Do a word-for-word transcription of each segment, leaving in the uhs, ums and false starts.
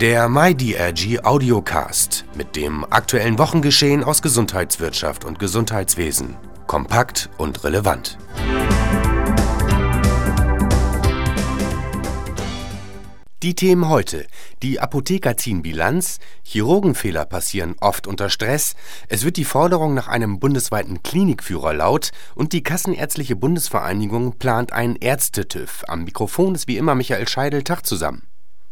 Der MyDRG Audiocast mit dem aktuellen Wochengeschehen aus Gesundheitswirtschaft und Gesundheitswesen. Kompakt und relevant. Die Themen heute: Die Apotheker ziehen Bilanz, Chirurgenfehler passieren oft unter Stress, es wird die Forderung nach einem bundesweiten Klinikführer laut und die Kassenärztliche Bundesvereinigung plant einen Ärzte-TÜV. Am Mikrofon ist wie immer Michael Scheidel. Tag zusammen.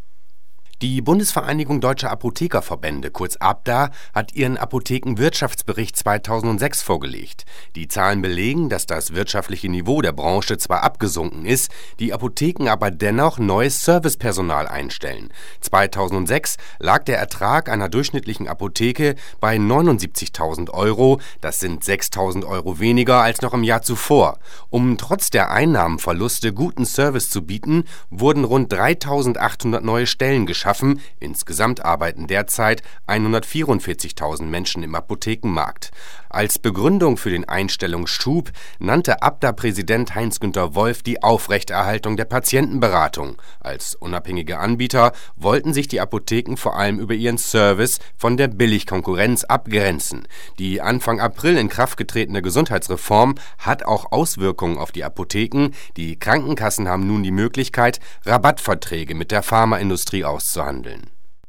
Die Bundesvereinigung Deutscher Apothekerverbände, kurz ABDA, hat ihren Apothekenwirtschaftsbericht zweitausendsechs vorgelegt. Die Zahlen belegen, dass das wirtschaftliche Niveau der Branche zwar abgesunken ist, die Apotheken aber dennoch neues Servicepersonal einstellen. zweitausendsechs lag der Ertrag einer durchschnittlichen Apotheke bei neunundsiebzigtausend Euro, das sind sechstausend Euro weniger als noch im Jahr zuvor. Um trotz der Einnahmenverluste guten Service zu bieten, wurden rund dreitausendachthundert neue Stellen geschaffen. Insgesamt arbeiten derzeit hundertvierundvierzigtausend Menschen im Apothekenmarkt. Als Begründung für den Einstellungsschub nannte ABDA-Präsident Heinz-Günther Wolf die Aufrechterhaltung der Patientenberatung. Als unabhängige Anbieter wollten sich die Apotheken vor allem über ihren Service von der Billigkonkurrenz abgrenzen. Die Anfang April in Kraft getretene Gesundheitsreform hat auch Auswirkungen auf die Apotheken. Die Krankenkassen haben nun die Möglichkeit, Rabattverträge mit der Pharmaindustrie auszuhandeln.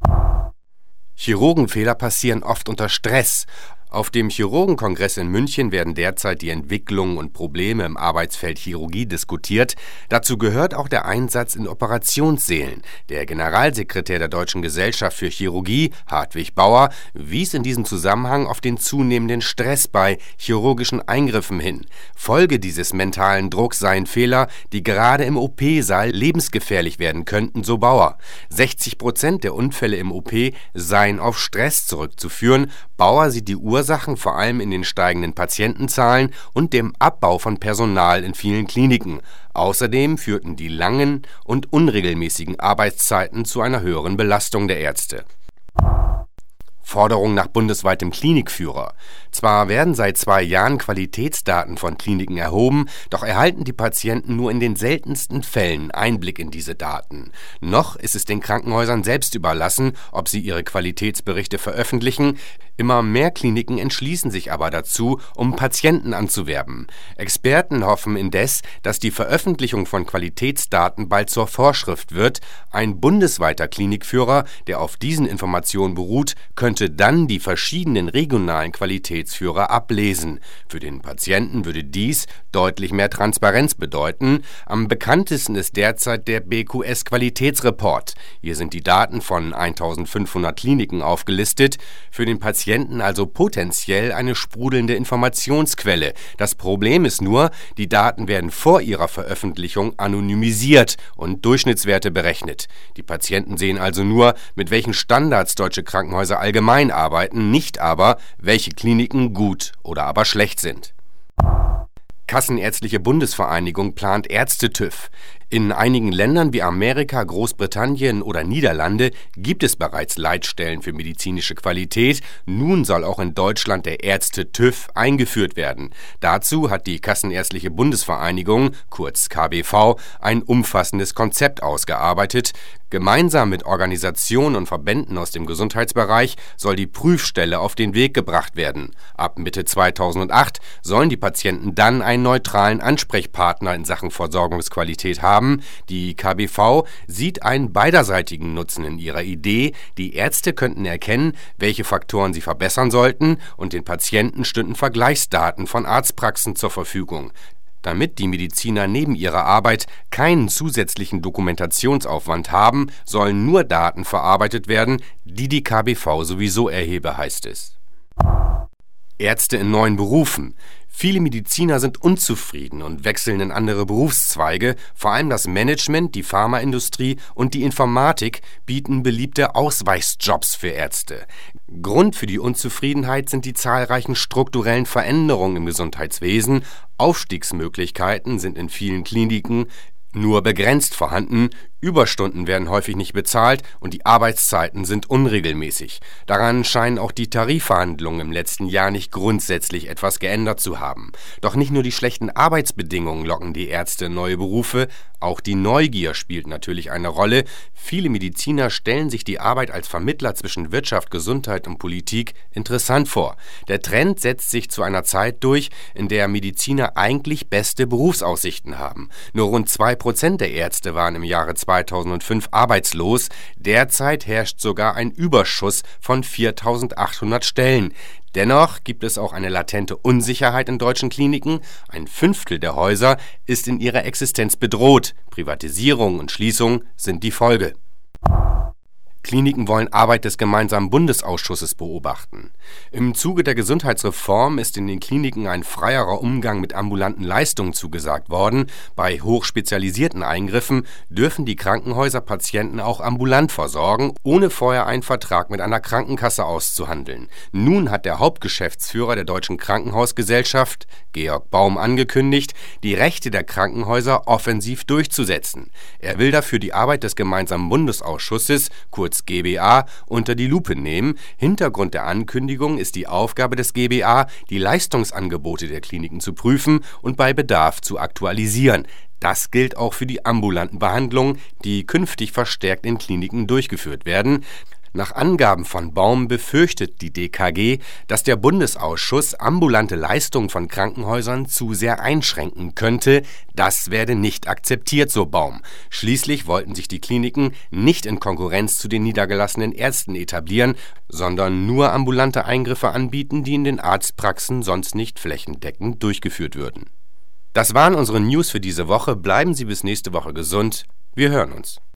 Chirurgenfehler passieren oft unter Stress. Auf dem Chirurgenkongress in München werden derzeit die Entwicklungen und Probleme im Arbeitsfeld Chirurgie diskutiert. Dazu gehört auch der Einsatz in Operationssälen. Der Generalsekretär der Deutschen Gesellschaft für Chirurgie, Hartwig Bauer, wies in diesem Zusammenhang auf den zunehmenden Stress bei chirurgischen Eingriffen hin. Folge dieses mentalen Drucks seien Fehler, die gerade im O P-Saal lebensgefährlich werden könnten, so Bauer. sechzig Prozent der Unfälle im O P seien auf Stress zurückzuführen. Bauer sieht die Ursachen vor allem in den steigenden Patientenzahlen und dem Abbau von Personal in vielen Kliniken. Außerdem führten die langen und unregelmäßigen Arbeitszeiten zu einer höheren Belastung der Ärzte. Forderung nach bundesweitem Klinikführer. Zwar werden seit zwei Jahren Qualitätsdaten von Kliniken erhoben, doch erhalten die Patienten nur in den seltensten Fällen Einblick in diese Daten. Noch ist es den Krankenhäusern selbst überlassen, ob sie ihre Qualitätsberichte veröffentlichen. Immer mehr Kliniken entschließen sich aber dazu, um Patienten anzuwerben. Experten hoffen indes, dass die Veröffentlichung von Qualitätsdaten bald zur Vorschrift wird. Ein bundesweiter Klinikführer, der auf diesen Informationen beruht, könnte dann die verschiedenen regionalen Qualitätsführer ablesen. Für den Patienten würde dies deutlich mehr Transparenz bedeuten. Am bekanntesten ist derzeit der B Q S-Qualitätsreport. Hier sind die Daten von eintausendfünfhundert Kliniken aufgelistet. Für den Patienten also potenziell eine sprudelnde Informationsquelle. Das Problem ist nur, die Daten werden vor ihrer Veröffentlichung anonymisiert und Durchschnittswerte berechnet. Die Patienten sehen also nur, mit welchen Standards deutsche Krankenhäuser allgemein arbeiten, nicht aber, welche Kliniken gut oder aber schlecht sind. Kassenärztliche Bundesvereinigung plant Ärzte-TÜV. In einigen Ländern wie Amerika, Großbritannien oder Niederlande gibt es bereits Leitstellen für medizinische Qualität. Nun soll auch in Deutschland der Ärzte-TÜV eingeführt werden. Dazu hat die Kassenärztliche Bundesvereinigung, kurz K B V, ein umfassendes Konzept ausgearbeitet. Gemeinsam mit Organisationen und Verbänden aus dem Gesundheitsbereich soll die Prüfstelle auf den Weg gebracht werden. Ab Mitte zweitausendacht sollen die Patienten dann einen neutralen Ansprechpartner in Sachen Versorgungsqualität haben. Die K B V sieht einen beiderseitigen Nutzen in ihrer Idee. Die Ärzte könnten erkennen, welche Faktoren sie verbessern sollten, und den Patienten stünden Vergleichsdaten von Arztpraxen zur Verfügung. Damit die Mediziner neben ihrer Arbeit keinen zusätzlichen Dokumentationsaufwand haben, sollen nur Daten verarbeitet werden, die die K B V sowieso erhebe, heißt es. Ärzte in neuen Berufen. Viele Mediziner sind unzufrieden und wechseln in andere Berufszweige. Vor allem das Management, die Pharmaindustrie und die Informatik bieten beliebte Ausweichsjobs für Ärzte. Grund für die Unzufriedenheit sind die zahlreichen strukturellen Veränderungen im Gesundheitswesen. Aufstiegsmöglichkeiten sind in vielen Kliniken nur begrenzt vorhanden. Überstunden werden häufig nicht bezahlt und die Arbeitszeiten sind unregelmäßig. Daran scheinen auch die Tarifverhandlungen im letzten Jahr nicht grundsätzlich etwas geändert zu haben. Doch nicht nur die schlechten Arbeitsbedingungen locken die Ärzte in neue Berufe, auch die Neugier spielt natürlich eine Rolle. Viele Mediziner stellen sich die Arbeit als Vermittler zwischen Wirtschaft, Gesundheit und Politik interessant vor. Der Trend setzt sich zu einer Zeit durch, in der Mediziner eigentlich beste Berufsaussichten haben. Nur rund zwei Prozent der Ärzte waren im Jahre zweitausendfünf arbeitslos. Derzeit herrscht sogar ein Überschuss von viertausendachthundert Stellen. Dennoch gibt es auch eine latente Unsicherheit in deutschen Kliniken. Ein Fünftel der Häuser ist in ihrer Existenz bedroht. Privatisierung und Schließung sind die Folge. Kliniken wollen Arbeit des gemeinsamen Bundesausschusses beobachten. Im Zuge der Gesundheitsreform ist in den Kliniken ein freierer Umgang mit ambulanten Leistungen zugesagt worden. Bei hochspezialisierten Eingriffen dürfen die Krankenhäuser Patienten auch ambulant versorgen, ohne vorher einen Vertrag mit einer Krankenkasse auszuhandeln. Nun hat der Hauptgeschäftsführer der Deutschen Krankenhausgesellschaft, Georg Baum, angekündigt, die Rechte der Krankenhäuser offensiv durchzusetzen. Er will dafür die Arbeit des gemeinsamen Bundesausschusses, kurz G B A, unter die Lupe nehmen. Hintergrund der Ankündigung ist die Aufgabe des G B A, die Leistungsangebote der Kliniken zu prüfen und bei Bedarf zu aktualisieren. Das gilt auch für die ambulanten Behandlungen, die künftig verstärkt in Kliniken durchgeführt werden. Nach Angaben von Baum befürchtet die D K G, dass der Bundesausschuss ambulante Leistungen von Krankenhäusern zu sehr einschränken könnte. Das werde nicht akzeptiert, so Baum. Schließlich wollten sich die Kliniken nicht in Konkurrenz zu den niedergelassenen Ärzten etablieren, sondern nur ambulante Eingriffe anbieten, die in den Arztpraxen sonst nicht flächendeckend durchgeführt würden. Das waren unsere News für diese Woche. Bleiben Sie bis nächste Woche gesund. Wir hören uns.